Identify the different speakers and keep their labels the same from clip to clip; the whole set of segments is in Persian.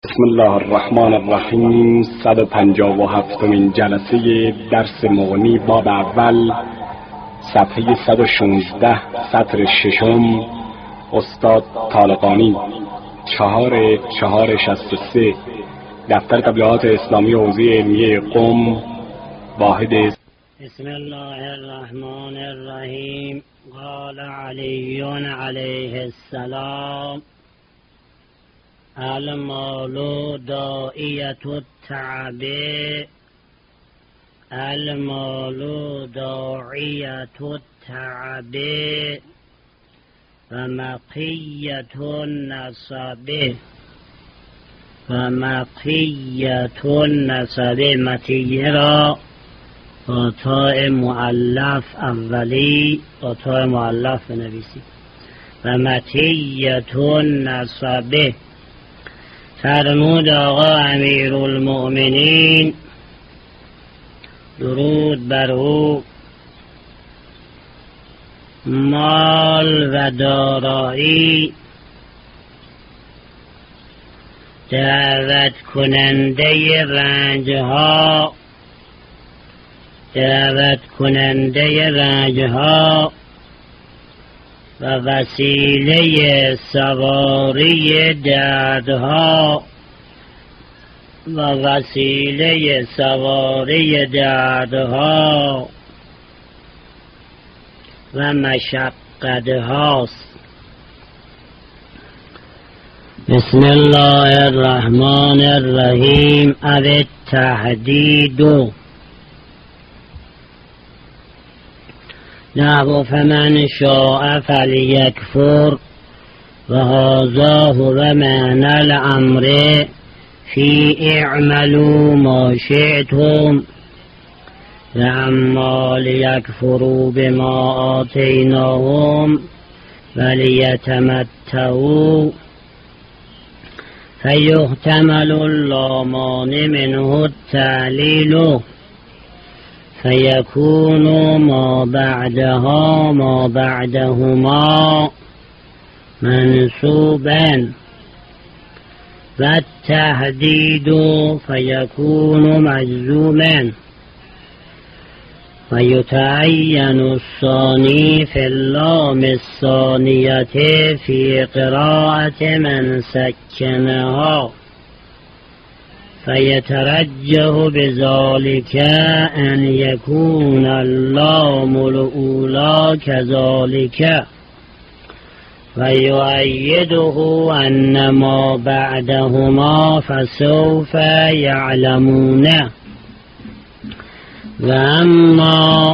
Speaker 1: بسم الله الرحمن الرحیم. 157مین جلسه درس مغنی باب اول، صفحه 116، سطر ششم، استاد طالقانی، 4/4/63، دفتر تبلیغات اسلامی حوزه علمیه قم، واحد.
Speaker 2: بسم الله الرحمن الرحیم. قال علی علیه السلام: المال داعیة التعب، المال داعیة التعب ومقیة النصب، ومقیة النصب مطیه را با تاء مؤلف اولی با تاء مؤلف بنویسید. و مطیة النصب، فرمود آقا امیرالمؤمنین درود بر او، مال و دارایی دعوت کننده رنجها، دعوت کننده رنجها و وسیله سواری دردها، و وسیله سواری دردها و مشقتهاست. بسم الله الرحمن الرحیم. التهدید نحو فمن شاء فلیکفر و هذا هو معنی الامر فی اعملوا ما شئتم و اما لیکفروا بما آتیناهم ولیتمتعوا فیحتمل اللامان منه التعلیل فیکون ما بعدها ما بعدهما منصوبا و التهدید فیکون مجزوما و یتعین الثانی فی اللام الثانیة فی قراءة من سکنها فیترجح بذلك ان یکون اللام الاولی كذلك و یؤیده ان ما بعدهما فسوف یعلمون. و اما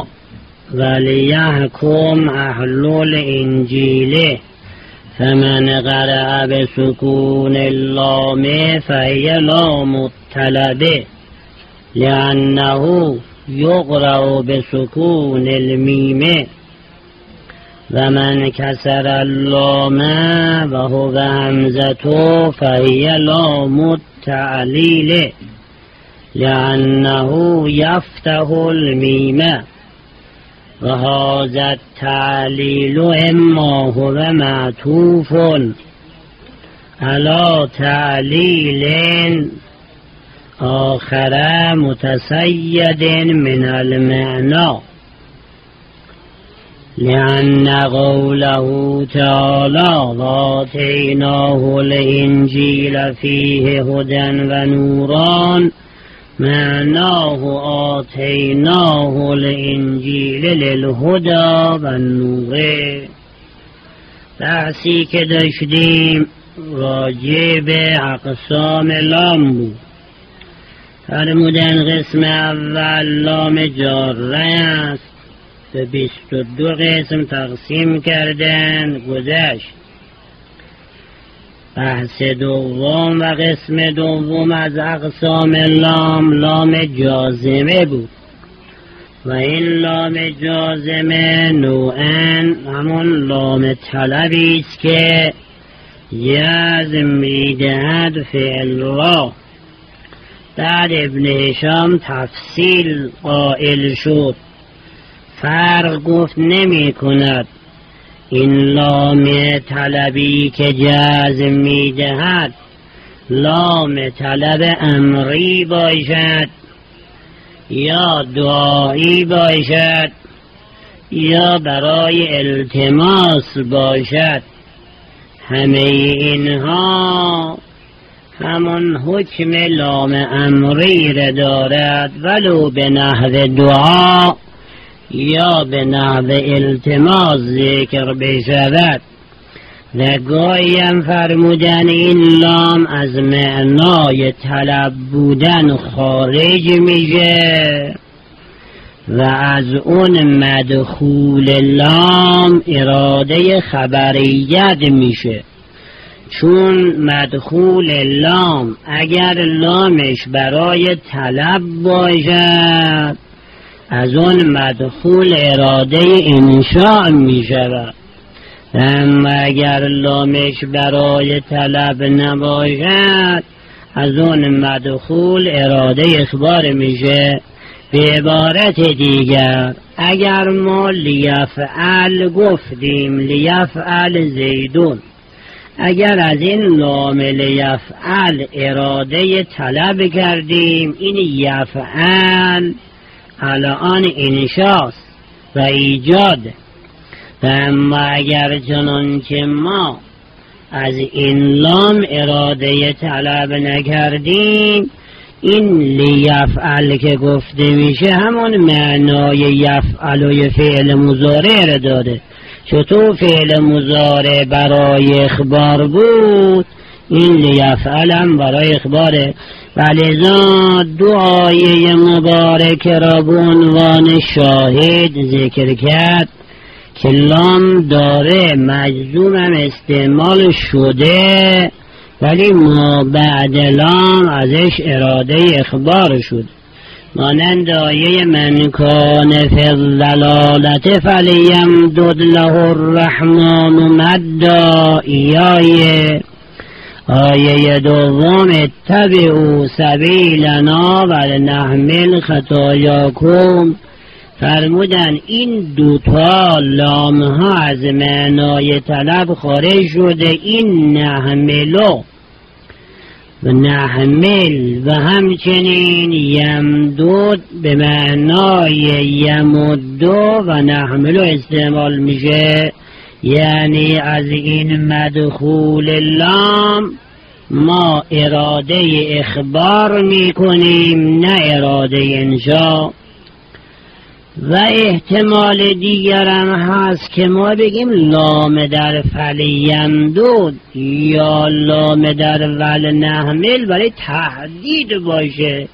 Speaker 2: ولیحکم اهل الانجیل فمن قرأ بسکون اللام فهي لام الطلب لأنه يقرأ بسکون المیم، و من کسر اللام وهو همزة فهي لام التعلیل لأنه يفتح المیم، و هذا التعلیل اما هو معطوف على تعلیل آخر متسید من المعنى، لأن قوله تعالى وآتيناه الإنجيل فيه هدى ونوران معناه آتیناه الانجیل للهدى والنور. بحثی که داشتیم راجع به اقسام لام بود. فرمودن قسم اول لام جاره است، به 22 قسم تقسیم کردن گذشت. بحث دوم و قسم دوم از اقسام لام لام جازمه بود، و این لام جازمه نوعاً همون لام طلبی است که جزم میدهد فعل را. بعد ابن هشام تفصیل قائل شد، فرق گفت نمی کند این لام طلبی که جزم میدهد لام طلب امری باشد یا دعایی باشد یا برای التماس باشد، همه اینها همون حکم لام امری را دارد، ولو به نحو دعا یا به نحو التماس ذکر بشود. و گاهی هم فرمودن این لام از معنای طلب بودن خارج میشه و از اون مدخول لام اراده خبریت میشه، چون مدخول لام اگر لامش برای طلب باشد از اون مدخول اراده انشاء میشه، اما اگر لامش برای طلب نباشد از اون مدخول اراده اخبار میشه. به عبارت دیگر اگر ما لیفعل گفتیم لیفعل زیدون، اگر از این لام لیفعل اراده طلب کردیم، این یفعل الان انشاست و ایجاد. اما اگر چنانکه ما از این لام اراده طلب نکردیم، این لیفعل که گفته میشه همون معنای یفعل و فعل مضارع را داره. چطور فعل مضارع برای اخبار بود، این لیفعل هم برای اخباره. ولذا دو آیه مبارک را به عنوان شاهد ذکر کرد که لام داره مجزوم هم استعمال شده، ولی ما بعد لام ازش اراده اخبار شد. مانند آیه من کان فی الضلالة فلیمدد له الرحمن مدا، آیه دوم اتبعوا سبیلنا ولنحمل خطایاکم. فرمودن این دوتا لام ها از معنای طلب خارج شده، این نحملو و نحمل و همچنین یمدود به معنای یمدو و نحملو استعمال میشه، یعنی از این مدخول لام ما اراده اخبار میکنیم نه اراده انشاء. و احتمال دیگرم هست که ما بگیم لام در فلیمدود یا لام در ولنحمل برای تهدید باشه.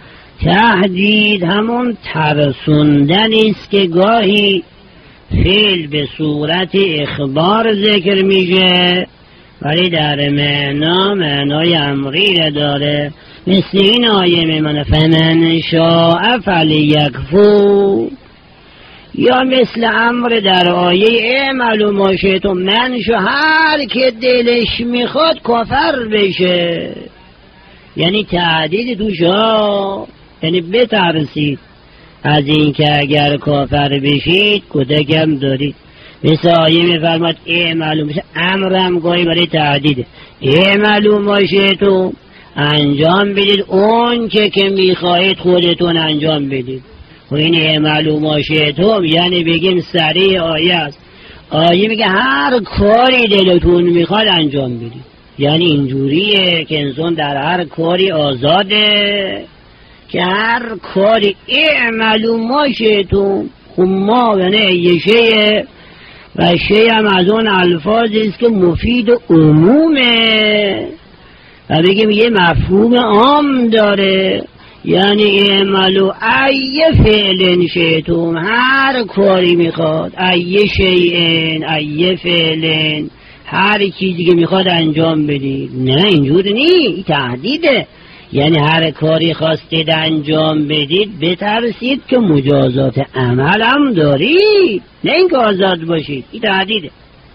Speaker 2: تهدید همون ترسوندن است که گاهی فعل به صورت اخبار ذکر میشه ولی در معنای امری را داره، مثل این آیه میمونه فمن شاء فلیکفر، یا مثل امر در آیه اعملوا ما شئتم من شاء، هر که دلش میخواد کافر بشه. یعنی تعدید توشا، یعنی بترسید از این که اگر کافر بشید کدکم دارید. مثل آیه میفرماد اعملوا، مثل امرم گاهی برای تعدیده، اعملوا ما شئتم، انجام بدید اون که میخواهید خودتون انجام بدید. و این اعملوا ما شئتم یعنی بگیم سریع آیه است. آیه میگه هر کاری دلتون میخواد انجام بدید، یعنی اینجوریه که انسان در هر کاری آزاده که هر کاری اعملوا ما شئتم. خب ما یعنی یه شیء و شیء هم از اون الفاظی است که مفید و عمومه و بگیم یه مفهوم عام داره، یعنی اعملوا ای فعل شئتم، هر کاری میخواد، ای شیء ای فعل، هر چیزی که میخواد انجام بدید. نه اینجور نی، تهدیده، یعنی هر کاری خواستید انجام بدید بترسید که مجازات عمل هم دارید، نه اینکه آزاد باشید. این تهدیده.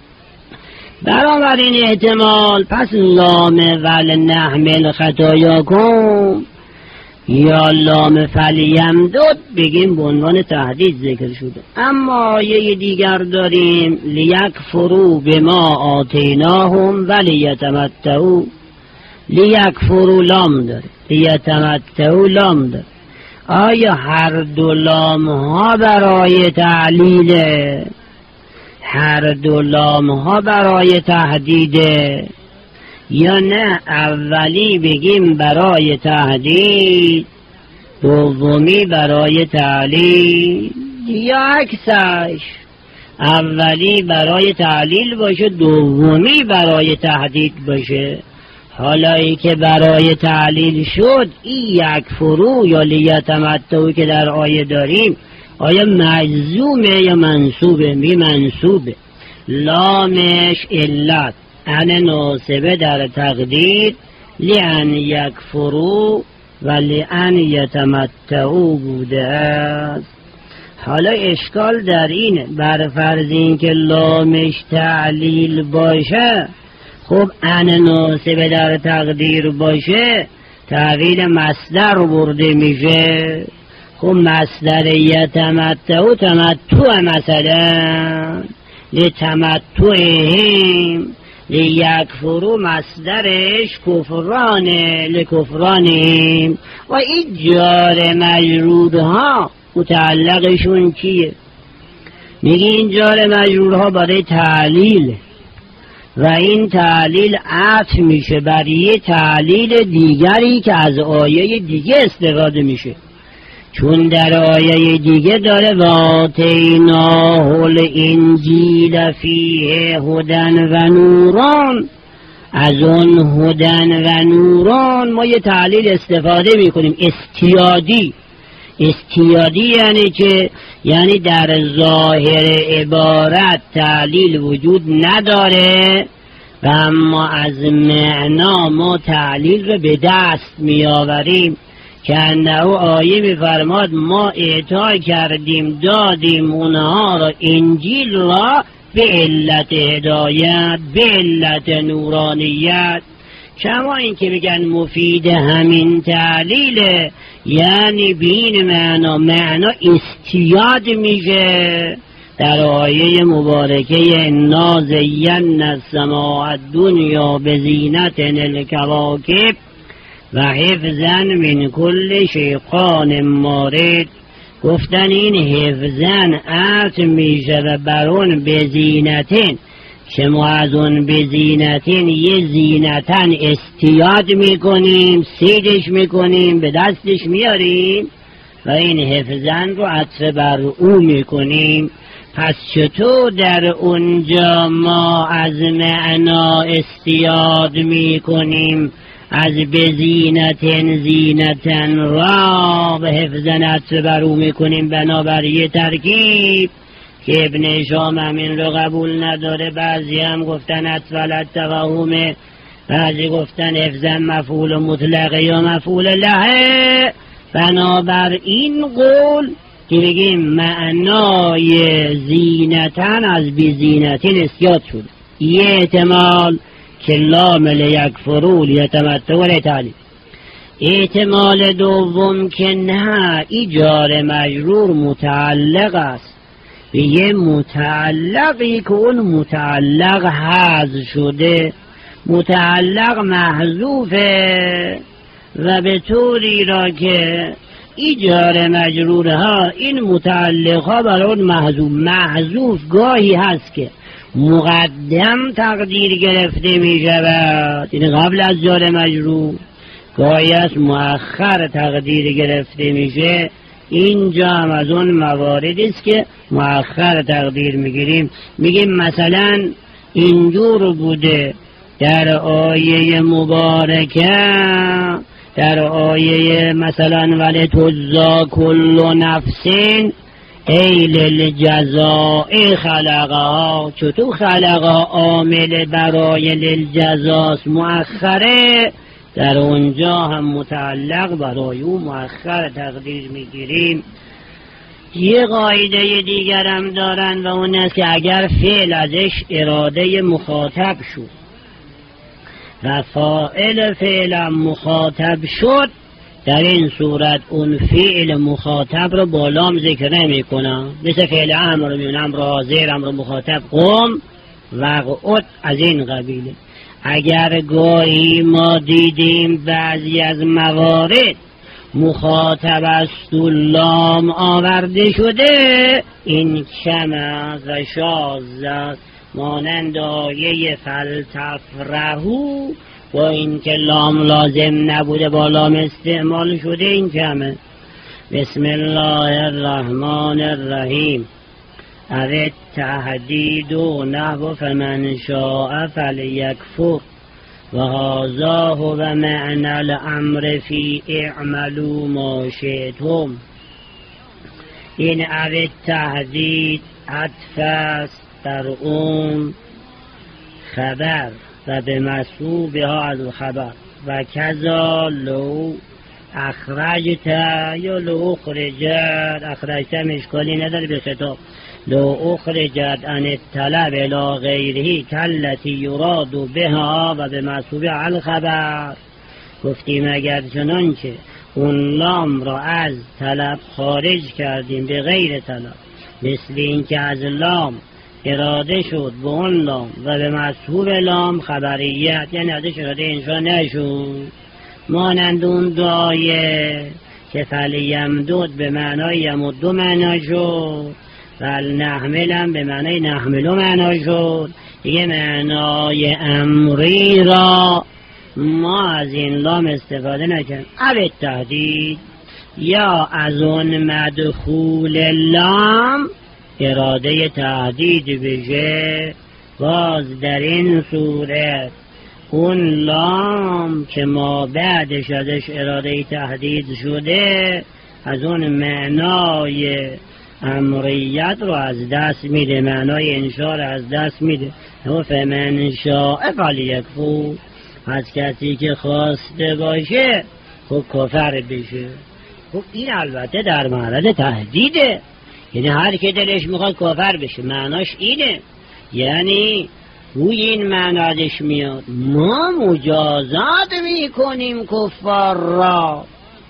Speaker 2: بنابراین احتمال پس لام ولنحمل خطایاکم یا لام فلیمدد بگیم به عنوان تهدید ذکر شده. اما آیه دیگر داریم لیکفروا بما آتیناهم ولیتمتعوا، لیکفروا لام داره، لیتمتعوا لام داره. آیا هر دو لام ها برای تعلیله؟ هر دو لام ها برای تهدیده؟ یا نه اولی بگیم برای تهدید، دومی برای تعلیل، یا عکسش اولی برای تعلیل باشه دومی برای تهدید باشه؟ حالا ای که برای تعلیل شد، این یکفروا یا لیتمتعوا که در آیه داریم، آیا مجزومه یا منصوبه؟ می منصوبه. لامش علت، ان ناصبه در تقدیر، لئن یکفروا و لئن یتمتعوا بوده است. حالا اشکال در اینه، بر فرض این که لامش تعلیل باشه، خب ان ناصبه در تقدیر باشه، تعویل مصدر برده میشه. خب مصدر یتمتعوا تمتع، مثلا لتمتعهم، لیکفروا مصدرش کفرانه، لکفرانهم. و این جار مجرورها متعلقشون کیه؟ میگی این جار مجرورها برای تعلیل و این تعلیل عطف میشه بر یه تعلیل دیگری که از آیه دیگه استفاده میشه. چون در آیه دیگه داره و آتیناه الانجیل فیه هدی و نوران، از اون هدی و نوران ما یه تعلیل استفاده میکنیم استیادی. استیادی یعنی که یعنی در ظاهر عبارت تعلیل وجود نداره و اما از معنا ما تعلیل رو به دست میآوریم که انه آیه میفرماد ما اعطا کردیم دادیم اونها را انجیل را به علت هدایت، به علت نورانیت. کما این که بگن مفید همین تعلیله، یعنی بین معنا استیاد میشه. در آیه مبارکه انا زینا السماء الدنیا بزینة الکواکب و حفظا من کل شیطان مارد، گفتن این حفظا عطف میشه و برون بزینتن که ما از اون بزینتن یه زینتن استیاد میکنیم، سیدش میکنیم، به دستش میاریم و این حفظن رو عطف بر او میکنیم. پس چطور در اونجا ما از معنا استیاد میکنیم، از بزینتن زینتن را به حفظن عطف بر او میکنیم بنابر یه ترکیب که ابن شام همین رو قبول نداره. بعضی هم گفتن اطفال توهمه، بعضی گفتن حفظن مفعول مطلقه یا مفعول لهه. بنابر این قول که بگیم معنای زینتن از بزینتن استیاد شده، یه احتمال که لام لیکفروا لیتمتعوا لیتعلیل. احتمال دوم که نه، این جار مجرور متعلق است به یه متعلقی که اون متعلق حذف شده، متعلق محذوفه و به طوری را که این جار مجرورها این متعلقها برای اون محذوف گاهی هست که مقدم تقدیر گرفته می شود، این قبل از جار مجرور، گاهی از مؤخر تقدیر گرفته میشه. اینجا هم از اون مواردی است که مؤخر تقدیر میگیریم. میگیم مثلا اینجور بوده در آیه مبارکه، در آیه مثلا ولی تجزا کل نفس ای للجزاء خلقها، چطور خلقها عامل برای للجزاست مؤخره، در اونجا هم متعلق برای او مؤخر تقدیر میگیریم. یه قاعده دیگر هم دارن و اون است که اگر فعل ازش اراده مخاطب شد و فاعل فعل مخاطب شد، در این صورت اون فعل مخاطب رو با لام ذکر نمی کنن، مثل فعل امر، امر حاضر، امر مخاطب، قم و قعد، از این قبیله. اگر گاهی ما دیدیم بعضی از موارد مخاطب است و لام آورده شده، این کم است و شاذ است، مانند آیه فلتفرحوا با این که لام لازم نبوده با لام استعمال شده، این کمه. بسم الله الرحمن الرحیم. او تهدید و نحو فمن شاء فلیکفر و هذا هو معنی الامر فی اعملوا ما شئتم. این او تهدید عطف است در اون خبر و به مثوبها از خبر و کذا لو اخرجت یا لو اخرجت، اخرجت مشکالی نداره به خطاب، لو اخرجت عن الطلب الى غیره کلتی یراد بها و به مثوبه الخبر. گفتیم اگر چنانچه اون لام را از طلب خارج کردیم به غیر طلب، مثل این که از لام اراده شد به اون لام و به مصحوب لام خبریت، یعنی ازش اراده انشا نشد، مانند اون دایه که فلیمدود به معنای یمدو معنا شد و نحملم به معنای نحملو معنا شد. دیگه معنای امری را ما از این لام استفاده نکنیم. او تهدید یا از اون مدخول لام اراده تهدید بشه، باز در این صورت اون لام که ما بعدش ازش اراده تهدید شده از اون معنای امریت رو از دست میده، معنای انشاء رو از دست میده. و فمن شاء فلیکفر، از کسی که خواسته باشه خب کافر بشه. خب این البته در مورد تهدیده، یعنی هر که دلش میخواد کافر بشه معناش اینه، یعنی روی این معنادش میاد ما مجازات میکنیم کفار را،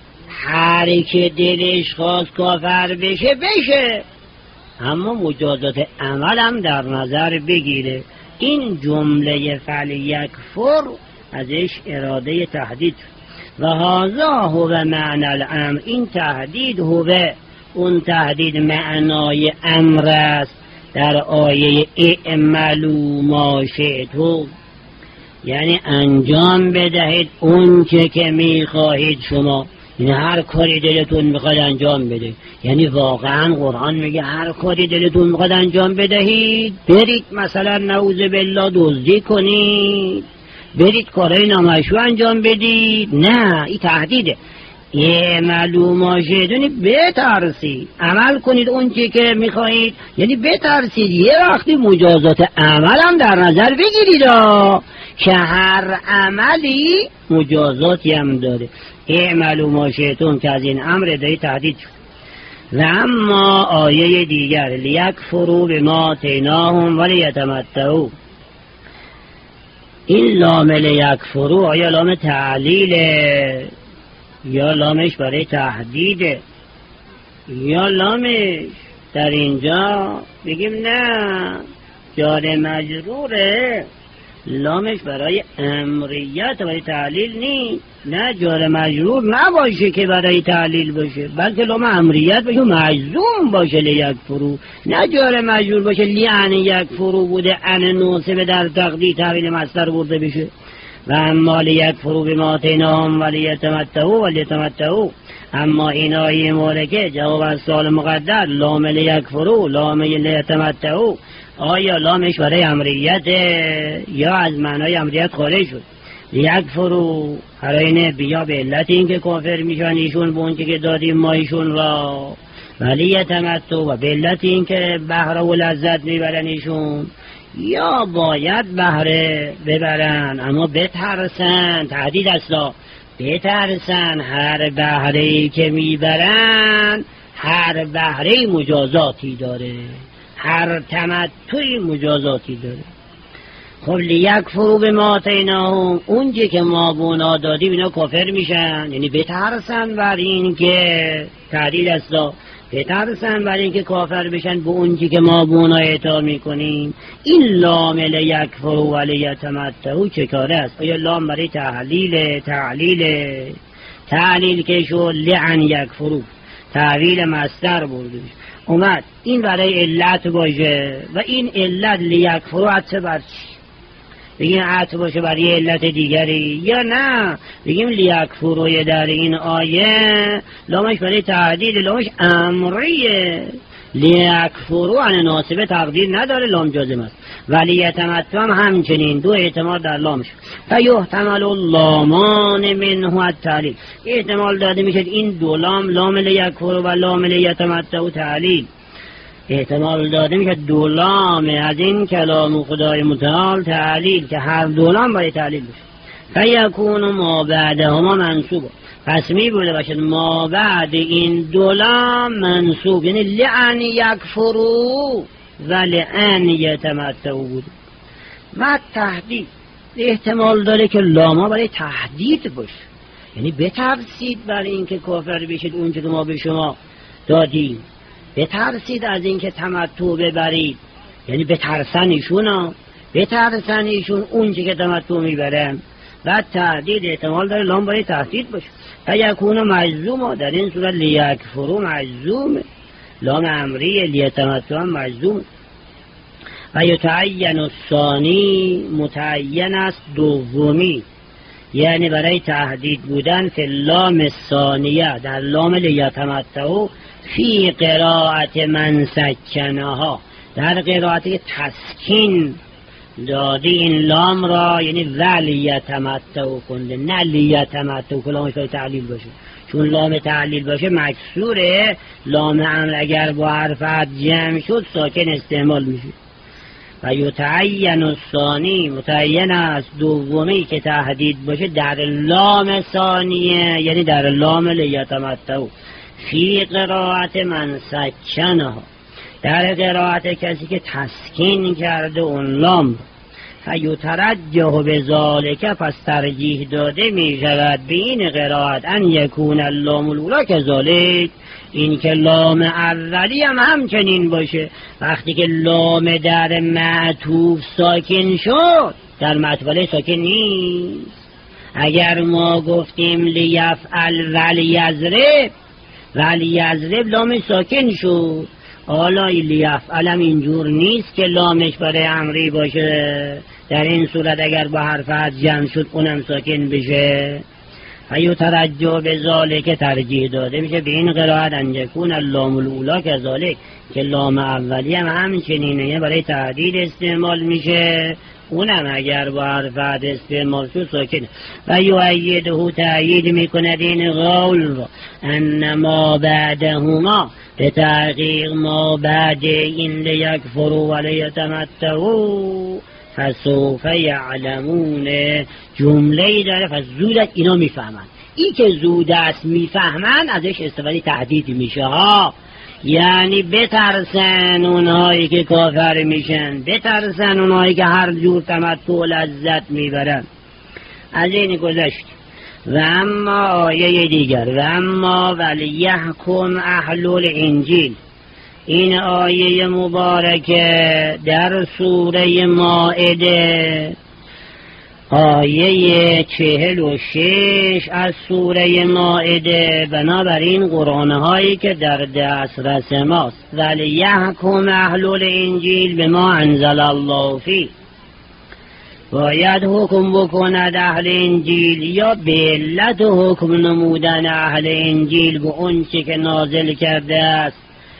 Speaker 2: هر که دلش خواست کافر بشه بشه، اما مجازات عمل هم در نظر بگیره. این جمله فلیکفر ازش اراده تهدید و هذا هو معنی الامر. این تهدید هو اون تهدید معنای امر است در آیه اعملوا ما شئتم، یعنی انجام بدهید اون که میخواهید شما، یعنی هر کاری دلتون میخواد انجام بده. یعنی واقعا قرآن میگه هر کاری دلتون میخواد انجام بدهید، برید مثلا نعوذ بالله دزدی کنید، برید کارهای نامشروع انجام بدید، نه این تهدیده. اعملوا ما شئتم، بترسید عمل کنید اون که میخواهید، یعنی بترسید یه وقتی مجازات عمل هم در نظر بگیرید که هر عملی مجازاتی هم داره. اعملوا ما شئتم که از این امر داری تهدید شد. و اما آیه دیگر لیکفروا بما آتیناهم ولیتمتعوا، این لام لیکفروا آیا لام تعلیله یا لامش برای تهدیده یا لامش در اینجا بگیم نه جار مجروره، لامش برای امریت برای تعلیل نیست، نه جار مجرور نباشه که برای تعلیل باشه، بلکه لام امریت باشه مجزوم باشه لیکفروا، نه جار مجرور باشه لیان یکفروا بوده ان نوصبه در تقدیر تحویل مصدر برده بشه. و اما لیکفروا بما آتیناهم ولیتمتعوا، اما این آیه مورکه جواب از سوال مقدر لام لیکفروا لام لیتمتعوا، آیا لامش برای امریت یا از معنای امریت خارج شد؟ لیکفروا هراینه بیا به علت این که کافر میشن ایشون به اون که دادیم ما ایشون را، ولیتمتعوا و به علت این که بهره و لذت میبرن ایشون، یا باید بهره ببرن اما بترسن، تهدید اصلا بترسن هر بهره‌ای که میبرن هر بهره مجازاتی داره، هر تمتعی مجازاتی داره. خب لیکفروا بما آتیناهم، اونجا که ما به اونا دادیم اینا کافر میشن، یعنی بترسن بر این که تهدید اصلا بترسن برای اینکه کافر بشن به اونچه که ما به اونا اعطا میکنیم. این لام لیکفروا و لیتمتعوا چه کاره است؟ آیا لام برای تعلیل که شو لعن یکفروا تعویل مصدر برده اومد این برای علت باشه و این علت لیکفروا عطف بر چی؟ بگیم عطف باشه برای علت دیگری یا نه بگیم لیکفروا در این آیه لامش برای تعدید لامش امریه. لیکفروا عن ناصبه تقدیر نداره لام جازم است ولی یتمتعوا همچنین دو احتمال در لامش فیحتمل اللامان منه التعلیل احتمال داده میشه این دو لام لیکفروا و لام لیتمتعوا تعلیل احتمال داده میشه دو لام از این کلام خدای متعال تعلیل که هر دو لام باید تعلیل بشه فیکون ما بعدهما منصوب پس می بوده باشد ما بعد این دو لام منصوب یعنی لعن یکفروا و لعن یتمتعوا بود و تهدید احتمال داره که لاما برای تهدید باشه یعنی بترسید برای اینکه کافر بشید اونچه که ما به شما دادیم بترسید از اینکه تمتع ببرید یعنی بترسن ایشون اونچه که تمتع میبرن و تهدید احتمال داره لام برای تهدید باشه فیکون مجزوم در این صورت لیکفروا مجزوم لام امریه لیتمتعوا مجزوم و یتعین الثانی متعین است دومی یعنی برای تهدید بودن فی اللام الثانیه در لام لیتمتعوا فی قراءت من سکنها در قراءتی تسکین دادی این لام را یعنی ولیتمتعوا کنده نه لیتمتعوا که لامش باید تعلیل باشه چون لام تعلیل باشه مکسوره لام امر اگر با حرف جمع شد ساکن استعمال میشه و یتعین الثانی متعین است دومی که تهدید باشه در لام ثانیه یعنی در لام لیتمتعوا فی قراءت من سکنها در قراءت کسی که تسکین کرده اون لام فیترجح بذالک پس ترجیح داده می شود به این قراءت ان یکون اللام الاولی کذالک این که لام اولی هم همچنین باشه وقتی که لام در معطوف ساکن شد در معطوف ساکن نیست اگر ما گفتیم لیفعل ولی یضرب لام ساکن شد حالا لیفعلم اینجور نیست که لامش برای امری باشه در این صورت اگر با حرف عطف جمع شد اونم ساکن بشه فیترجح بذالک ترجیح داده میشه به این قرائت ان یکون اللام الاولی کذالک که لام اولی هم همچنینه برای تهدید استعمال میشه اونم اگر با حرف عطف استعمال شد ساکن و یؤیده تأیید میکند این قول را ان ما بعدهما به تحقیق ما بعد این لیکفروا و لیتمتعوا فسوف یعلمون جمله داره پس زود است اینا میفهمن این که زود است میفهمن ازش استفاده تهدید میشه ها یعنی بترسن اونهایی که کافر میشن بترسن اونهایی که هر جور تمتع و لذت میبرن از این گذشت و اما آیه دیگر و اما ولیحکم اهل الانجیل این آیه مبارکه در سوره مائده آیه 46 از سوره مائده بنابراین قرآن هایی که در دسترس ماست ولیحکم اهل الانجیل بما انزل الله فیه باید حکم بکند اهل انجیل یا به علت حکم نمودن اهل انجیل به اون چی که نازل کرده است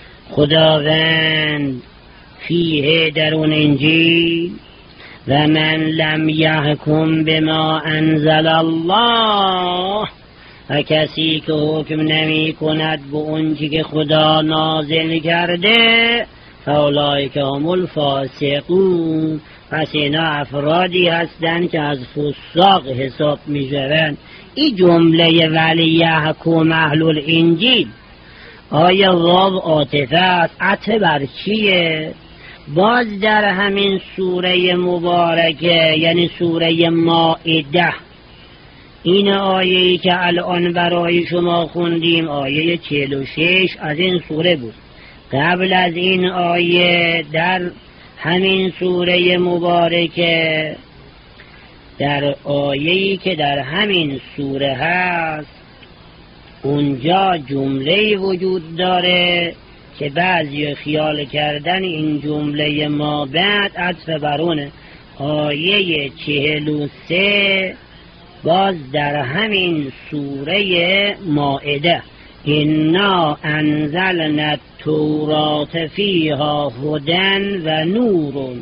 Speaker 2: خداوند فیه در اون انجیل و من لم یحکم بما انزل الله و کسی که حکم نمی کند به اون چی که خدا نازل کرده فاولئک هم الفاسقون پس اینا افرادی هستند که از فساق حساب می شوند این جمله ولیحکم اهل الانجیل آیا واو عاطفه است عطف بر چیه باز در همین سوره مبارکه یعنی سوره مائده این آیه‌ای که الان برای شما خوندیم آیه 46 از این سوره بود. قبل از این آیه در همین سوره مبارکه، در آیه‌ای که در همین سوره هست، اونجا جمله وجود داره که بعضی خیال کردن این جمله ما بعد عطف برونه. آیه 43 باز در همین سوره مائده، انا انزلنا التوراة فیها هدی و نور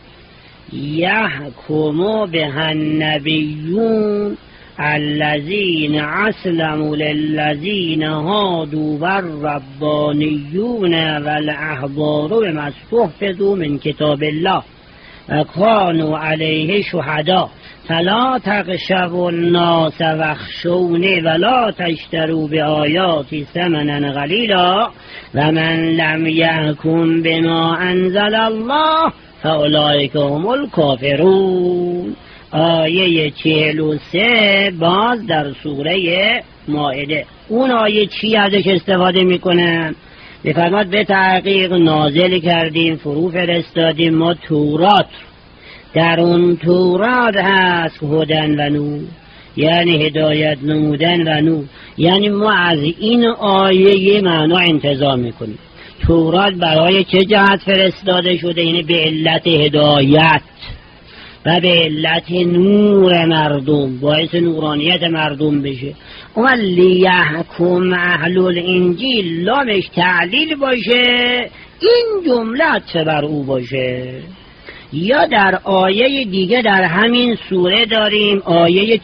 Speaker 2: یحکم بها النبیون الذین اسلموا للذین هادوا والربانیون والاحبار بما استحفظوا من کتاب الله و کانوا علیه شهداء فلا تخشوا الناس واخشونی ولا تشتروا بآیاتی ثمنا قلیلا و من لم یحکم بما انزل الله فاولئک هم الکافرون. آیه 43 باز در سوره مائده. اون آیه چی ازش استفاده میکنه؟ بفرماد به تحقیق نازل کردیم، فرو فرستادیم ما تورات، در اون تورات هست هدن و نور، یعنی هدایت نمودن و نور. یعنی ما از این آیه یه معنا انتظار میکنیم. تورات برای چه جهت فرستاده شده؟ یعنی به علت هدایت و به علت نور مردم، باعث نورانیت مردم بشه. اما لیحکم اهل الانجیل لامش تعلیل باشه، این جمله چه بر او باشه. یا در آیه دیگه در همین سوره داریم آیه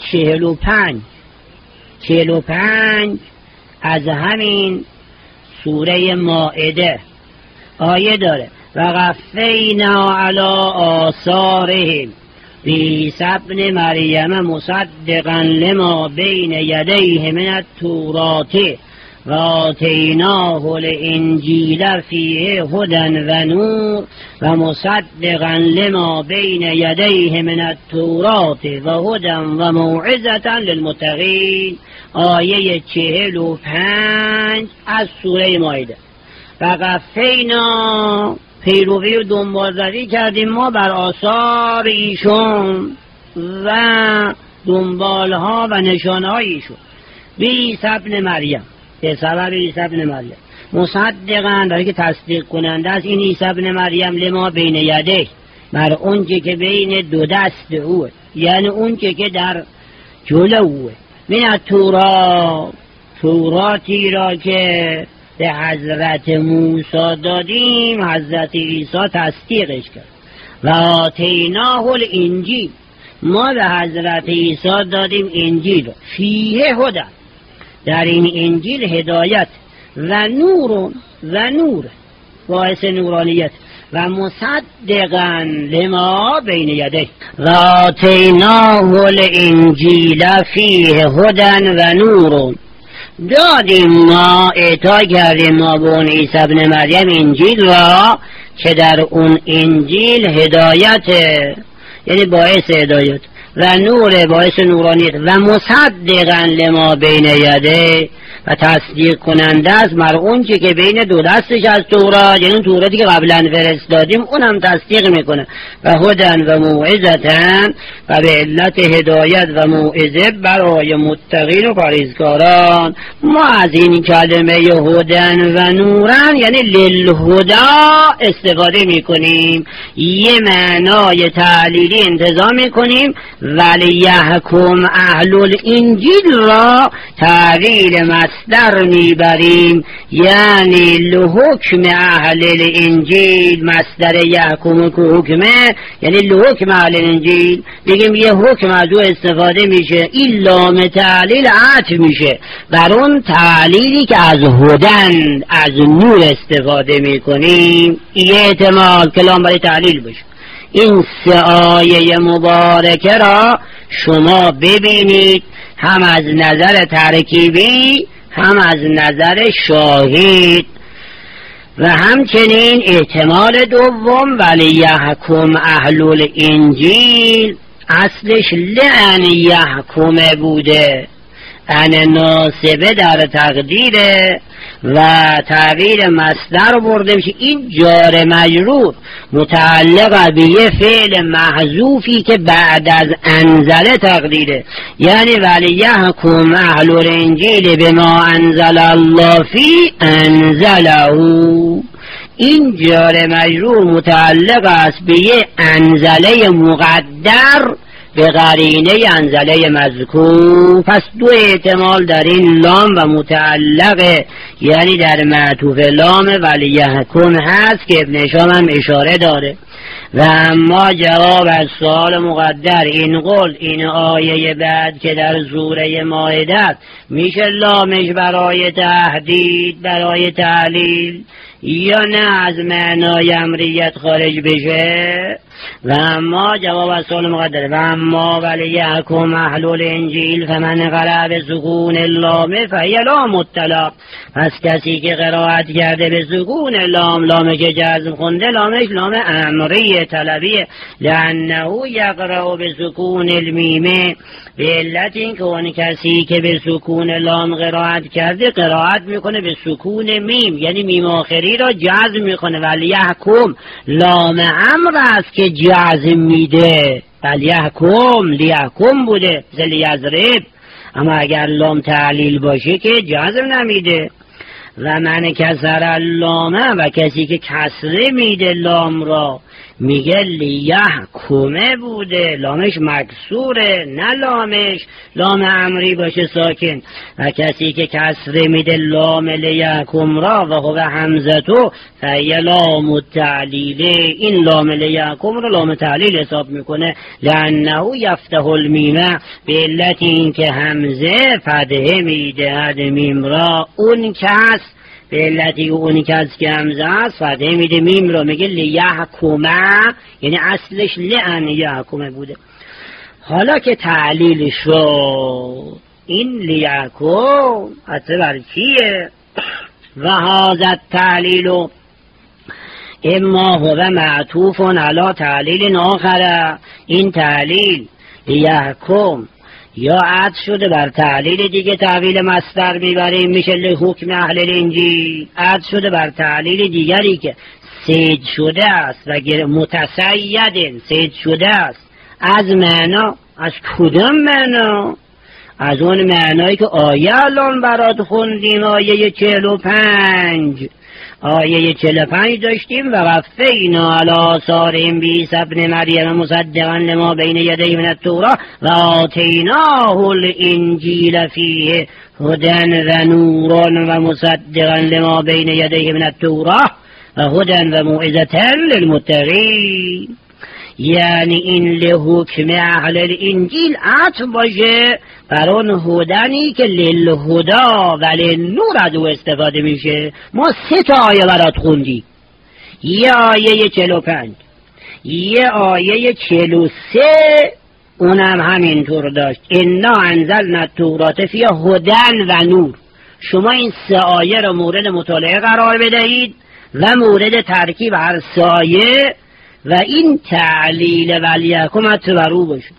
Speaker 2: 45 از همین سوره مائده آیه داره و قفینا علی آثارهم بعیسی ابن مریم مصدقا لما بین یدیه من التوراة و آتیناه الانجیل فیه هدی و نور و مصدقا لما بین یدیه من التوراة و هدی و موعظة للمتقین. آیه 45 از سوره مائده. و قفینا پیروی و دنبال‌زدی کردیم ما بر آثار ایشون و دنبالها و نشانهای ایشون. عیسی ابن مریم، به سبب عیسی ابن مریم مصدقاً، برای که تصدیق کننده است این عیسی ابن مریم لما بین یده، بر اونچه که بین دو دست اوه، یعنی اونچه که در جلو اوه، من التورات، توراتی را که به حضرت موسی دادیم حضرت عیسی تصدیقش کرد. و آتیناه الانجیل، ما به حضرت عیسی دادیم انجیل را، فیه هدی، در این انجیل هدایت و نور باعث نورانیت و مصدقا لما بین یده و آتیناه الانجیل فیه هدی و نور. دادیم ما، اعطا کردیم ما به اون عیسی ابن مریم انجیل را که در اون انجیل هدایت، یعنی باعث هدایت و نور باعث نورانیت و مصدقا لما بین یده و تصدیق کننده است بر اونچه که بین دو دستش از تورات، یعنی توراتی که قبلا فرستادیم اونم تصدیق میکنه. و هدن و موعظتن، و به علت هدایت و موعظه برای متقین و پرهیزکاران. ما از این کلمه هدن و نورن یعنی للهدا استفاده میکنیم، یه معنای تعلیلی انتظار میکنیم. ولی یحکم اهل الانجیل را تعلیل مصدر میبریم، یعنی لحکم اهل الانجیل. مصدر یحکم که حکمه، یعنی لحکم اهل الانجیل. دیگه یه حکم از او استفاده میشه، این لام تعلیل عطف میشه بر اون تعلیلی که از هدن، از نور استفاده میکنیم. یه احتمال کلام برای تعلیل باشه. این سه آیه مبارکه را شما ببینید، هم از نظر ترکیبی هم از نظر شاهد و همچنین احتمال دوم ولی یحکم اهل الانجیل اصلش لعن یحکمه بوده، ان ناسبه در تقدیره و تعبیر مصدر برده میشه. این جار مجرور متعلق به یه فعل محذوفی که بعد از انزله تقدیره، یعنی ولی یحکم اهل الانجیل بما انزل الله فی انزله. این جار مجرور متعلق است به یه انزله مقدر به قرینه انزله مذکور. پس دو احتمال در این لام و متعلق یعنی در معطوف لام ولی یحکم هست که ابن هشام هم اشاره داره. و اما جواب از سوال مقدر این قول، این آیه بعد که در سوره مائده میشه لامش برای تهدید، برای تعلیل، یا نه از معنای امریت خارج بشه؟ و اما جواب از سوال مقدر و اما ولی یحکم اهل الانجیل فمن قرأ به سکون اللام فهی لام الطلاق. پس کسی که قرائت کرده به سکون لام، لامه که جزم خونده لامش لام امری طلبیه، لانه یقرأ به سکون المیمه، به علت این که اون کسی که به سکون لام قرائت کرده قرائت میکنه به سکون میم، یعنی میم آخری را جزم میکنه. ولی یحکم لام امر است که جزم میده، ولی یحکم لیحکم بوده مثل یضرب، اما اگر لام تعلیل باشه که جزم نمیده. و من کسر اللامه، و کسی که کسره میده لام را میگه لیحکمه بوده، لامش مکسوره نه لامش لام امری باشه ساکن. و کسی که کسره میده لام لیحکم را و هو همزتو فهی لام التعلیله، این لام لیحکم را لام تعلیل حساب میکنه، لانه یفتح المیمه، به علت این که همزه فتحه میده میم را، اون کس به علتی اونی که از که همزه است فتحه میده میم را، میگه لیحکمه، یعنی اصلش لعن یحکمه بوده. حالا که تعلیل شد این لیحکم حتی بر کیه؟ و هذا تعلیل اما هو معطوف علی تعلیل آخر، این تعلیل لیحکم یا عطف شده بر تعلیل دیگه، تعویل مصدر میبریم میشه لحکم اهل الانجیل، عطف شده بر تعلیل دیگری که سید شده است و متسید سید شده است. از معنا، از کدام معنا؟ از اون معنایی که آیه الان برات خوندیم، آیه 45. آیه 45 داشتیم و وقفینا علی آثارهم بعیسی ابن مریم مصدقا لما بین یدیه من التوراة و آتیناه الانجیل فیه هدی و نور و مصدقا لما بین یدیه من التوراة و هدی و موعظة للمتقین. یعنی این لحکم اهل الانجیل عطف باشه بر اون هدنی که للهدا و للنور از او استفاده میشه. ما 3 تا آیه برات خوندیم، یه آیه 45، یه آیه 43 اونم همینطور داشت، انا انزلنا التوراة فیها هدی و نور. شما این 3 آیه رو مورد مطالعه قرار بدهید و مورد ترکیب هر 3 آیه و این تعلیل ولیحکم حتی برو باشه.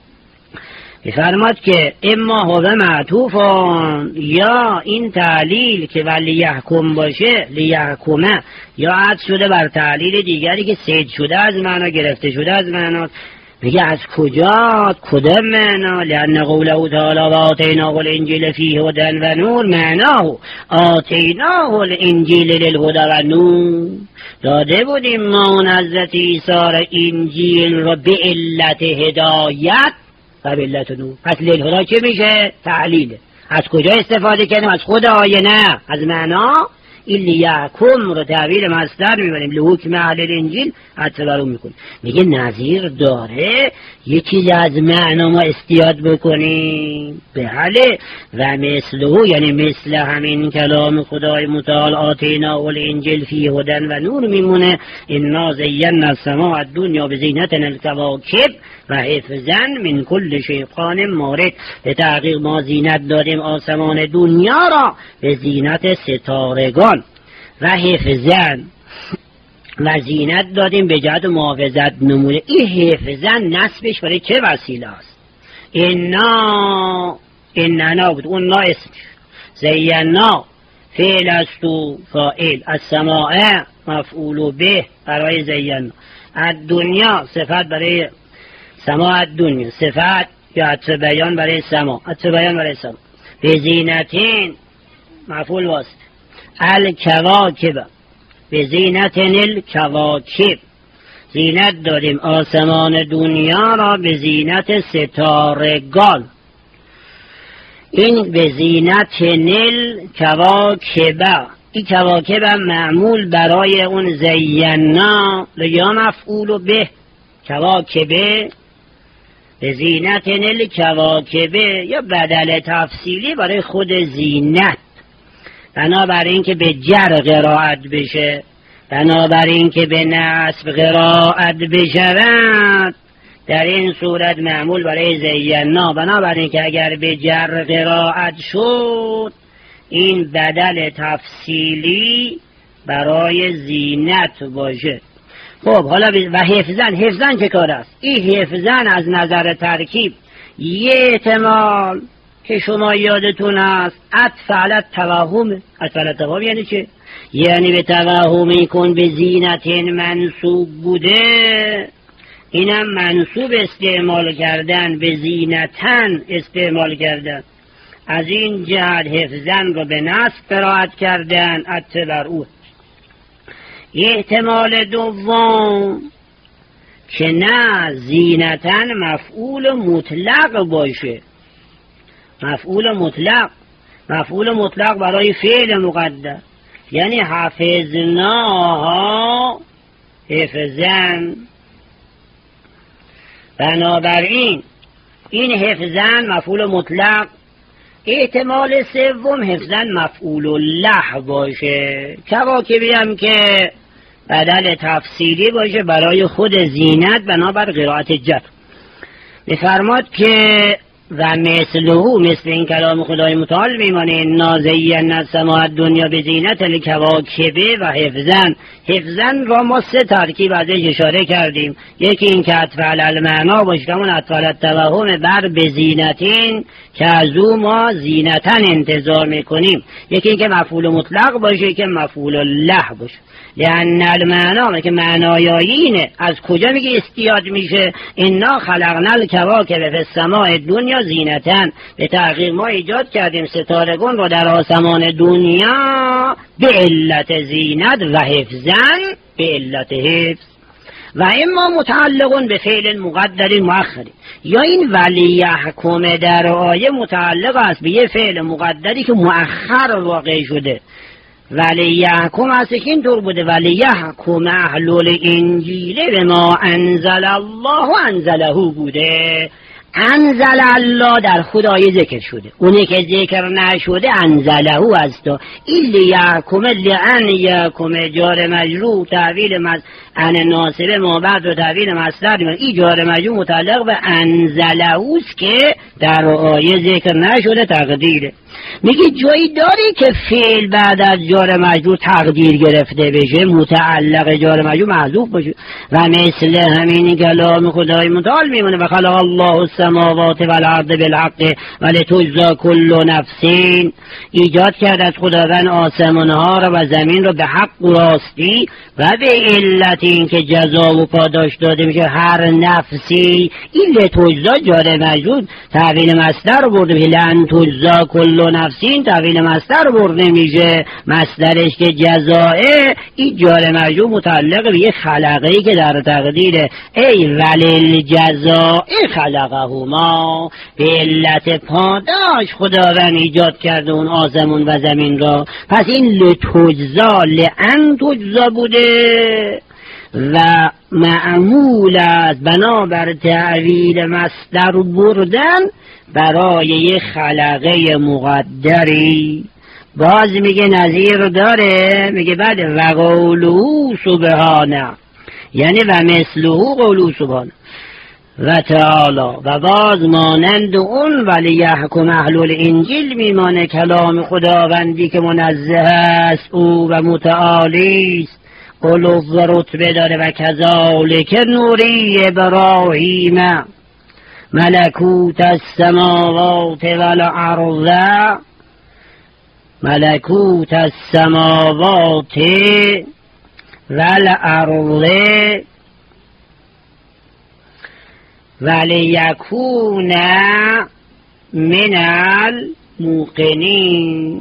Speaker 2: بفرماد که اما هو معطوفان، یا این تعلیل که ولیحکم باشه لیحکمه، یا عطف شده بر تعلیل دیگری که سید شده از معنا، گرفته شده از معنا. میگه از کجا؟ کدام معنا؟ لأن قوله تعالی و آتیناه الانجیل فیه هدی و نور، معناه آتیناه الانجیل للهدی و نور، داده بودیم ما حضرت عیسی انجیل را به علت هدایت و به علت نور. پس للهدی چه میشه؟ تعلیل. از کجا استفاده کردیم؟ از خود آیه، نه از معنا. این لیحکم رو تعبیر مصدر میبریم، لحکم اهل الانجیل اعتبارو میکنیم. میگه نظیر داره یه چیز از معنا ما استیاد بکنیم؟ بله. و مثله، یعنی مثل همین کلام خدای متعال آتینا الانجیل فی هدی و نور میمونه. انا زینا السماء الدنیا بزینة الکواکب و حفظا من کل شیطان مارد. به تحقیق ما زینت دادیم آسمان دنیا را به زینت ستارگان و حفظا و زینت دادیم به جهت محافظت نمونه. این حفظن نسبش برای چه وسیله است؟ اننا بود، اون نا اسمش. زینا فعل است و فاعل، السماء مفعول به برای زینا، الدنیا صفت برای سماء الدنیا، صفت یا عطف بیان برای سما، عطف بیان برای سما. به زینتین مفعول واسط، الکواکب به زینتن الکواکب، زینت داریم آسمان دنیا را به زینت ستارگان. این به زینتن الکواکب، این کواکب هم معمول برای اون زینا یا مفعول به کواکبه، به زینتن الکواکبه یا بدل تفصیلی برای خود زینت، بنابراین که به جر قرائت بشه، بنابراین که به نصب قرائت بشود، در این صورت معمول برای زینا، بنابراین که اگر به جر قرائت شد این بدل تفصیلی برای زینت باشه. خب حالا و حفظن چه کار است؟ این حفظن از نظر ترکیب یه احتمال که شما یادتون است اطفالت توهم. اطفالت توهم یعنی چه؟ یعنی به توهمی کن به زینتین منصوب بوده، اینم منصوب استعمال کردن، به زینتن استعمال کردن، از این جهت حفظن رو به نصب قرائت کردن اتبر او. احتمال دوم که نه زینتن مفعول مطلق باشه، مفعول مطلق برای فعل مقدر، یعنی حفظناها حفظن. بنابراین این حفظن مفعول مطلق. احتمال سوم حفظن مفعول له باشه، کواکبی هم که بدل تفصیلی باشه برای خود زینت بنابر قرائت جر. میفرماد که و مثل این کلام خدای متعال میمانه نازینا السماء الدنیا به زینت الکواکب و حفظن را ما سه ترکیب ازش اشاره کردیم. یکی این که اطفال المعنا باشه، همون اطفال التوهم بر به زینتین که از او ما زینتن انتظار میکنیم. یکی این که مفعول مطلق باشه که مفعول له باشه. لأن المعنا که معنایینه، از کجا میگه استیاد میشه؟ انا خلقنا الکواکب فی السماء الدنیا زینتن، به تحقیق ما ایجاد کردیم ستارگان رو در آسمان دنیا به علت زینت و حفظن، به علت حفظ. و اما متعلقون به فعل مقدر مؤخر، یا این ولیحکم در آیه متعلق است به یه فعل مقدری که مؤخر واقع شده. ولیحکم است که اینطور بوده ولیحکم اهل الانجیل بما انزل الله انزله بوده. انزل الله در خدای ذکر شده، اونی که ذکر نشده انزله است. این لیحکم لان یحکم جار مجرور تعویل ان ناصب ما بعد و تعویل مصدر، این جار مجرور متعلق به انزله است که در آیه ذکر نشده تقدیره. میگه جایی داری که فعل بعد از جار مجرور تقدیر گرفته بشه، متعلق جار مجرور محذوف باشه. و مثل همین کلام خدای متعال میمونه و خلق الله السماوات والارض بالحق ولتجزی کل نفس، ایجاد کرد از خداوند آسمانها را و زمین را به حق و راستی و به علت این که جزا و پاداش داده میشه هر نفسی. این لتجزی جار مجرور تعویل مصدر برده، لن تجزی کل نفسین تعویل مصدر برده میشه، مصدرش که جزائه. این جار مجرور متعلق به یک خلقه‌ای که در تقدیره، ای ولیل جزاء خلقهما، به علت پاداش خداوند ایجاد کرده اون آسمون و زمین را. پس این لتجزا لان تجزا بوده و معمول است بنابر تعویل مصدر بردن برای یک خلقه مقدری. باز میگه نظیر داره، میگه بعد و قوله سبحانه، یعنی و مثله قوله سبحانه و تعالی، و باز مانند اون ولیحکم اهل الانجیل میمانه کلام خداوندی که منزه است او و متعالی است. علو رتبه داره. و کذالک نوری ابراهیم ملکوت السماوات والارض، ملکوت السماوات والارض ولیکون من الموقنین.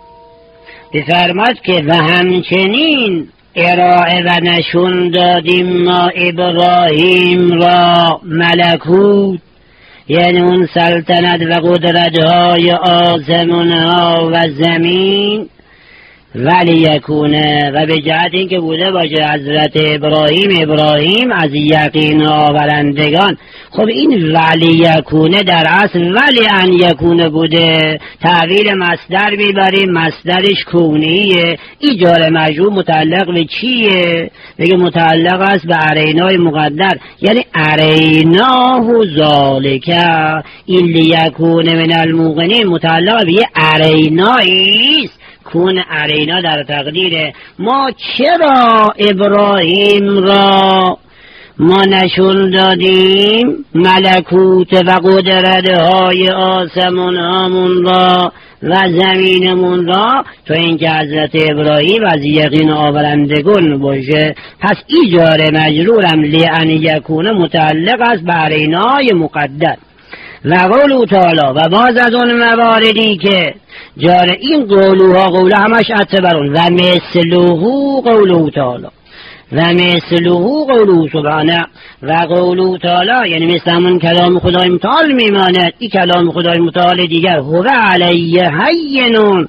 Speaker 2: بفرماد که و همچنین ارائه و نشون دادیم ما ابراهیم را ملکوت، یعنی اون سلطنت و قدرت‌های آسمان ها و زمین، ولی یکونه و به جهت اینکه بوده باشه حضرت ابراهیم از یقین آورندگان. خب این ولی یکونه در اصل ولی ان یکونه بوده، تعبیر مصدر میبریم، مصدرش کونیه. ایجار مجرور متعلق به چیه؟ بگه متعلق است به ارینای مقدر، یعنی اریناه ذالکه، این لیکونه من الموقنین متعلق به یه اریناییست. کون ارینا در تقدیره. ما چرا ابراهیم را ما نشون دادیم ملکوت و قدرت‌های آسمان هامون را و زمینمون را؟ تو اینکه حضرت ابراهیم از یقین آورندگان باشه. پس ایجار مجرورم لئن یکونه متعلق است به ارینای مقدر. و قوله تعالی، و باز از اون مواردی که جاره این قولوها قوله همش اتبرون و مثله قوله تعالی و مثله قوله سبحانه و قوله تعالی، یعنی مثل همون کلام خدای متعال میماند. این کلام خدای متعال دیگر هو علیه هینون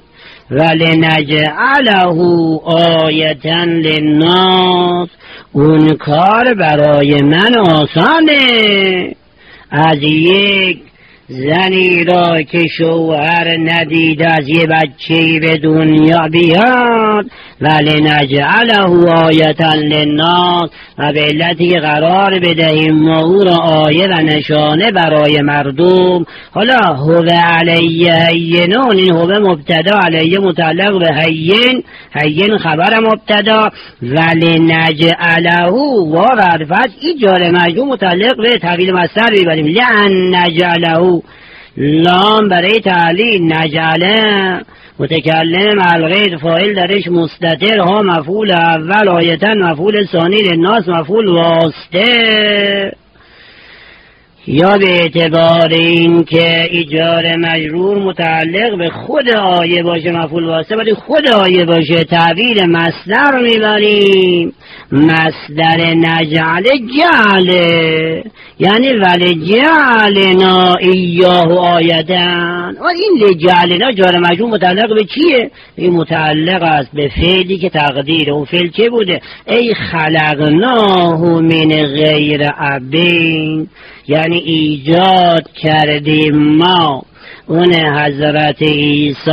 Speaker 2: ولنجعله آیة للناس، اون کار برای من آسانه از یک زنی را که شوهر ندید از یه بچه‌ای به دنیا بیاد، ولی نجعله آیة للناس، و به علتی که قرار بدهیم ما او را آیه و نشانه برای مردم. حالا هو علیه هینون، این هو مبتدا، علیه متعلق به هین خبر مبتدا، ولی نجعله و عرفت ایجار مجرور متعلق به تحویل مصدر میبریم. لأن نجعله لام برای تعلیل، نجعله متکلم الغیر فاعل درش مستتر، ها مفعول اول، آیتن مفعول ثانی، للناس مفعول واسطه. یا به اعتبار این که ایجار مجرور متعلق به خود آیه باشه مفعول واسطه، ولی خود آیه باشه تعبیر مصدر میبریم. مصدر نجعل جعله، یعنی ولی جعلنا ایاه آیتن. و این لجعلنا جار مجرور متعلق به چیه؟ این متعلق است به فعلی که تقدیر اون فعل چه بوده؟ ای خلقناه من غیر ابین، یعنی ایجاد کردیم ما اون حضرت عیسی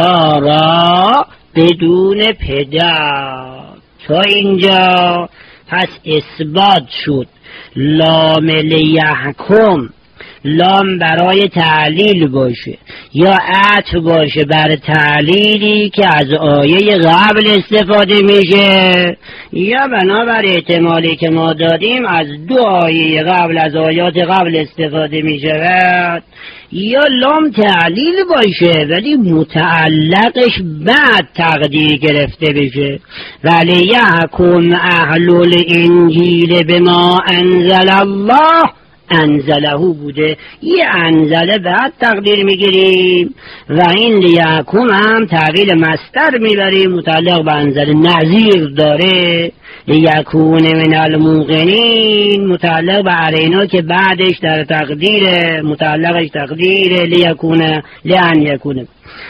Speaker 2: را بدون پدر. تا اینجا پس اثبات شد لام لیحکم، لام برای تعلیل باشه یا عطف باشه بر تعلیلی که از آیه قبل استفاده میشه، یا بنابر احتمالی که ما دادیم از دو آیه قبل از آیات قبل استفاده میشود، یا لام تعلیل باشه ولی متعلقش بعد تقدیر گرفته بشه. ولی یحکم اهل الانجیل بما انزل الله، انزله بوده، یه انزله بعد تقدیر میگیریم و این لیحکم هم تعبیر مصدر میبریم متعلق به انزله، نظیر داره. لیکون من الموقنین متعلق به ارینا که بعدش در تقدیر متعلقش تقدیر لیکون لئن یکونه.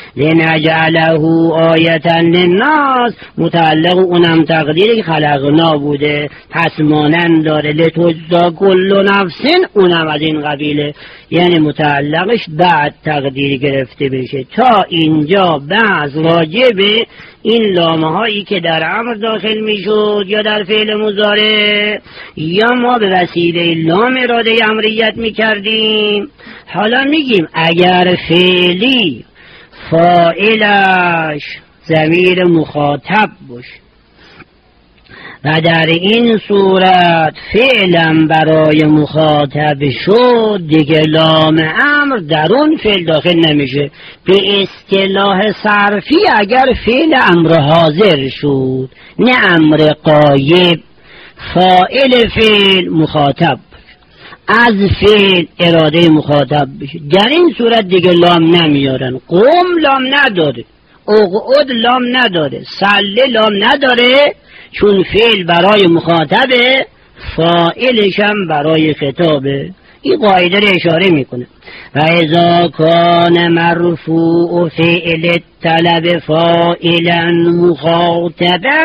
Speaker 2: لنجعله آیة للناس متعلق اونم تقدیری که خلقنا بوده، پس مانند داره لتجزا کل نفس، اونم از این قبیله، یعنی متعلقش بعد تقدیر گرفته بشه. تا اینجا بعض راجع به این لامه هایی که در امر داخل میشد یا در فعل مضارع یا ما به وسیله لام اراده امریت میکردیم. حالا میگیم اگر فعلی فاعلش ضمیر مخاطب باشه و در این صورت فعلا برای مخاطب شد، دیگه لام امر در اون فعل داخل نمیشه. به اصطلاح صرفی اگر فعل امر حاضر شد نه امر غایب، فاعل فعل مخاطب از فعل اراده مخاطب بشه، در این صورت دیگه لام نمیارن. قوم لام نداره، اقعد لام نداره، سله لام نداره، چون فعل برای مخاطبه، فاعلش هم برای خطابه. این قاعده رو اشاره میکنه. و اذا کان مرفوع فعل الطلب فاعلا مخاطبا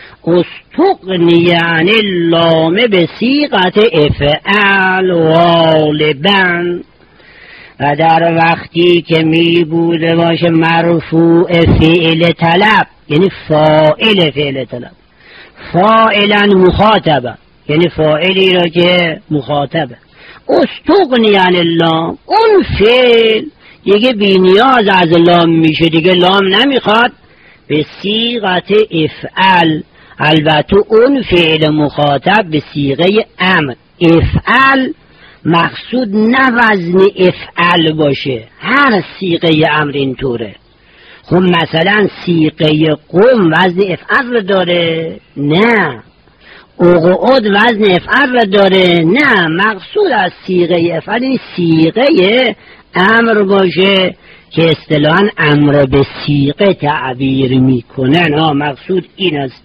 Speaker 2: استغنی عن اللام بصیغه افعل غالبا. و در وقتی که می بوده باشه مرفوع فعل طلب، یعنی فاعل فعل طلب، فاعلا مخاطبه، یعنی فاعلی را که مخاطبه، استغنی عن اللام، اون فعل دیگه بی نیاز از لام میشه، دیگه لام نمیخواد، به صیغه افعل. البته اون فعل مخاطب به صیغه امر، افعل مقصود نه وزن افعل باشه، هر صیغه امر اینطوره. خب مثلا صیغه قم وزن افعل داره؟ نه. اقعد وزن افعل داره؟ نه. مقصود از صیغه افعل این صیغه امر باشه که اصطلاحاً امر به صیغه تعبیر میکنن. مقصود این است.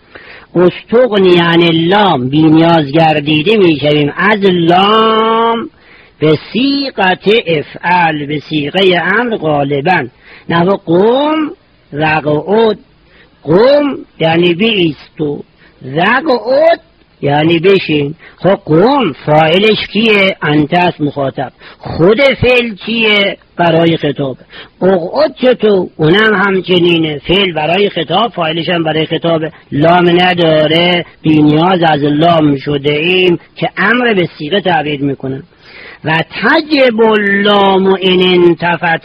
Speaker 2: استغنی عن اللام، بی نیاز گردیده میشویم از لام، به صیغه افعل، به صیغه امر غالبا. نحو قم وقعد، قم یعنی بیستو، وقعد یعنی بشین. خب قم فاعلش کیه؟ انت است مخاطب. خود فعل چیه؟ برای خطاب. اقعد چطور؟ اونم همچنینه، فعل برای خطاب، فاعلش هم برای خطاب. لام نداره، بی نیاز از لام شده ایم که امر به صیغه تعبیر میکنن. و تجب اللام ان انتفت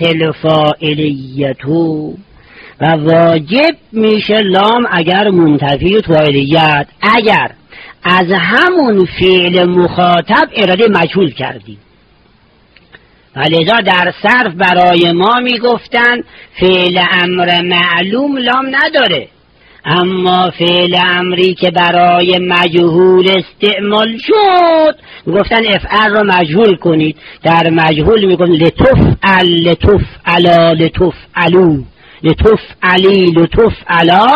Speaker 2: الفاعلیتو، و واجب میشه لام اگر منتفی فاعلیت، اگر از همون فعل مخاطب اراده مجهول کردیم. ولذا در صرف برای ما میگفتن فعل امر معلوم لام نداره، اما فعل امری که برای مجهول استعمال شد گفتن افعل رو مجهول کنید. در مجهول میگن لتفعل، لتفعلا، لتفعلو، لتفعلی، لتفعلا،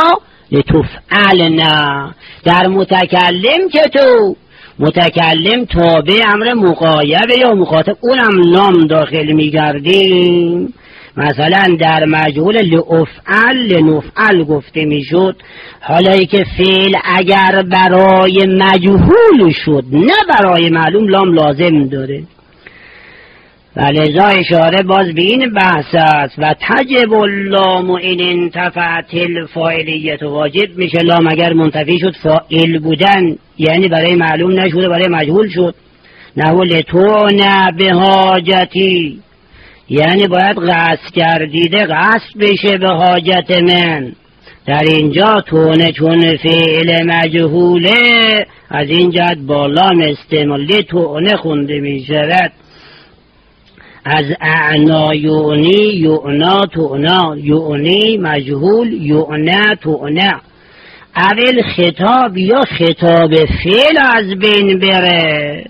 Speaker 2: لتفعلنا. در متکلم چطور؟ متکلم تابع امر مغایبه یا مخاطب، اونم لام داخل میگردیم. مثلا در مجهول لافعل، لنفعل گفته میشد. حالا که فعل اگر برای مجهول شد نه برای معلوم، لام لازم داره. ولذا اشاره باز به این بحث است. و تجب اللام ان انتفعت الفاعلیت، واجب میشه لام اگر منتفی شد فاعل بودن، یعنی برای معلوم نشده، برای مجهول شد. نحو لتعن به حاجتی، یعنی باید قصد گردیده قصد بشه به حاجت من. در اینجا تونه چون فعل مجهوله، از این جهت با لام استعمال لتعن خونده میشود. از اعنا یعنی، یعنا تعنا، یعنی مجهول، یعنا تعنا. اول خطاب یا خطاب فعل از بین بره.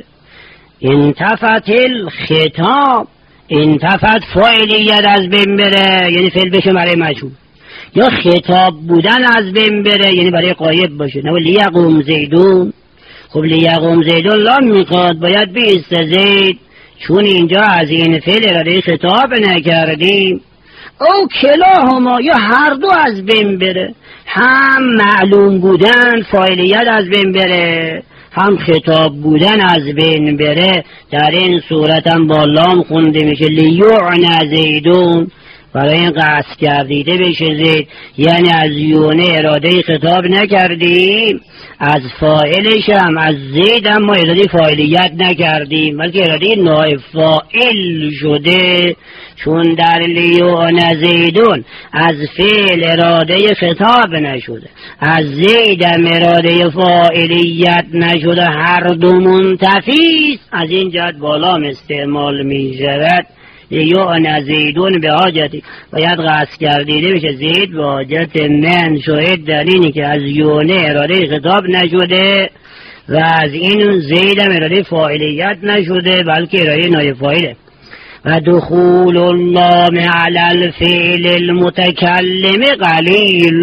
Speaker 2: انتفت الخطاب، انتفت فاعلیت از بین بره، یعنی فعل بشه برای مجهول. یا خطاب بودن از بین بره، یعنی برای غایب باشه. نه لیقوم زیدون. خب لیقوم زیدون لام میخواد، باید بیست زید، چون اینجا از این فعل اراده خطاب نکردیم. او کلاهما، یا هر دو از بین بره، هم معلوم بودن فاعلیت از بین بره، هم خطاب بودن از بین بره. در این صورت هم با لام خونده میشه لیعن زیدون. برای این قصد گردیده بشه زید، یعنی از یونه اراده خطاب نکردیم، از فاعلش هم از زید هم ما اراده فاعلیت نکردیم، بلکه اراده نائب فاعل شده. چون در لیون زیدون از فعل اراده خطاب نشده، از زید هم اراده فاعلیت نشده، هر دو منتفیست، از این جهت بالام استعمال می شود. لیون زیدون به حاجتی باید قصد گردیده بشه زید به حاجت من، شاید در اینی که از یونه اراده خطاب نشده و از این زید هم اراده فاعلیت نشده بلکه اراده نائب فاعله. و دخول اللام علی الفعل المتکلم قلیل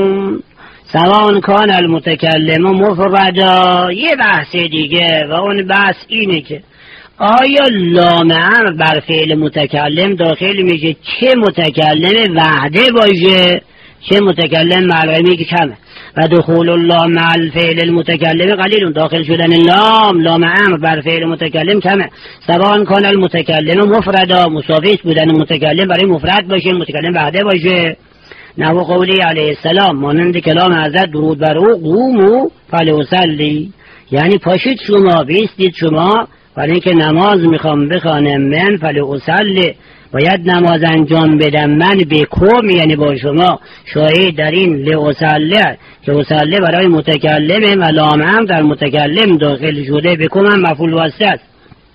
Speaker 2: سواء کان المتکلم مفردا. یه بحث دیگه و اون بحث اینه که آیا لام امر بر فعل متکلم داخل میشه چه متکلم وحده باشه چه متکلم معلومی که کمه. و دخول اللام مع الفعل المتکلم قلیل، داخل شدن لام امر بر فعل متکلم کمه. سواء کان المتکلم مفردا، مساوی بودن متکلم برای مفرد باشه متکلم وحده باشه. نحو قولی علیه السلام، مانند کلام حضرت درود بر او، قوموا فلأصلی، یعنی پاشید شما، بیستید شما برای اینکه نماز میخوام بخوانم، من فلأصلی، باید نماز انجام بدم من بکم، یعنی با شما. شاهد در این لأصلی که اصلی برای متکلمه و لام هم در متکلم داخل شده، بکم هم مفعول واسطه است.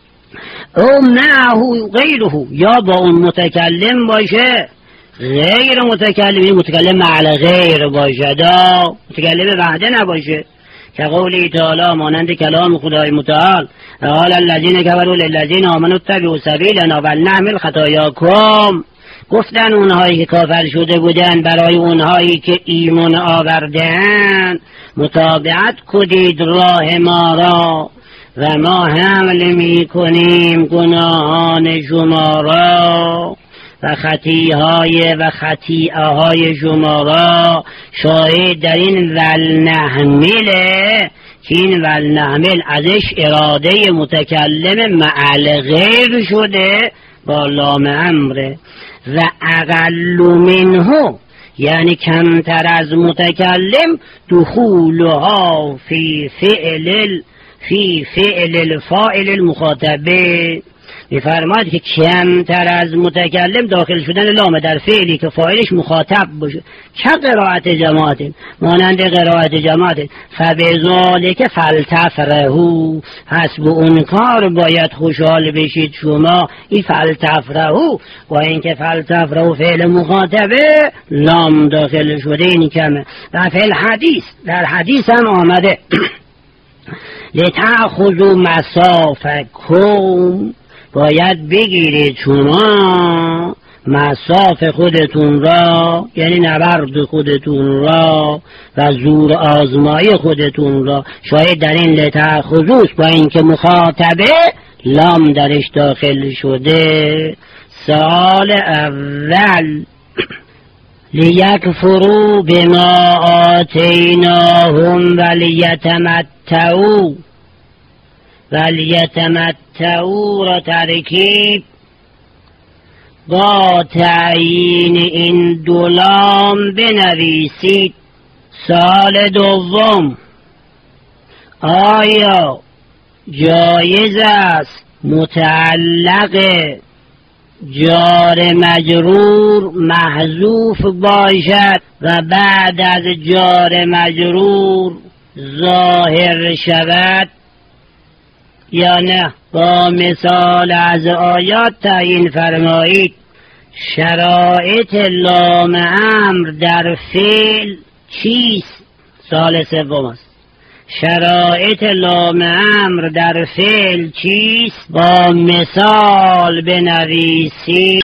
Speaker 2: او معه غیره، یا با اون متکلم باشه غیر متکلم، متکلم مع غیر باشه، دا متکلم وحده نباشه. که قولی تعالی، مانند کلام خدای متعال، قال الذین کفروا للذین آمنوا اتبعوا سبیلنا ولنحمل خطایاکم، گفتن اونهایی که کافر شده بودن برای اونهایی که ایمان آوردن، متابعت کنید راه ما را و ما حمل می کنیم گناهان شما را و خطیئه های شما را. شاید در این ولنحمله که این ولنحمل ازش اراده متکلم مع غیر شده با لام امره. و اقل منه، یعنی کمتر از متکلم، دخولها فی فعل الفاعل المخاطبه. می‌فرماید که کمتر از متکلم داخل شدن لام در فعلی که فاعلش مخاطب باشه، چه قرائت جماعت، مانند قرائت جماعت، فبذالک فلتفرحوا، پس به اون کار باید خوشحال بشید شما. این فلتفرحوا با اینکه فلتفرحوا فعل مخاطبه لام داخل شده، این کمه. و فعل حدیث، در حدیث هم آمده لتأخذوا مسافکم، باید بگیرید شما مساف خودتون را، یعنی نبرد خودتون را و زور آزمایی خودتون را. شاید در این لتأخذوش با اینکه مخاطبه لام درش داخل شده. سال اول لیکفروا بما آتیناهم ولیتمتعوا را ترکیب با تعیین این دو لام بنویسید. سال دوم، آیا جایز است متعلق جار مجرور محذوف باشد و بعد از جار مجرور ظاهر شود یا نه؟ با مثال از آیات تعیین فرمایید. شرایط لام امر در فعل چیست؟ سال سوم است. شرایط لام امر در فعل چیست؟ با مثال بنویسید.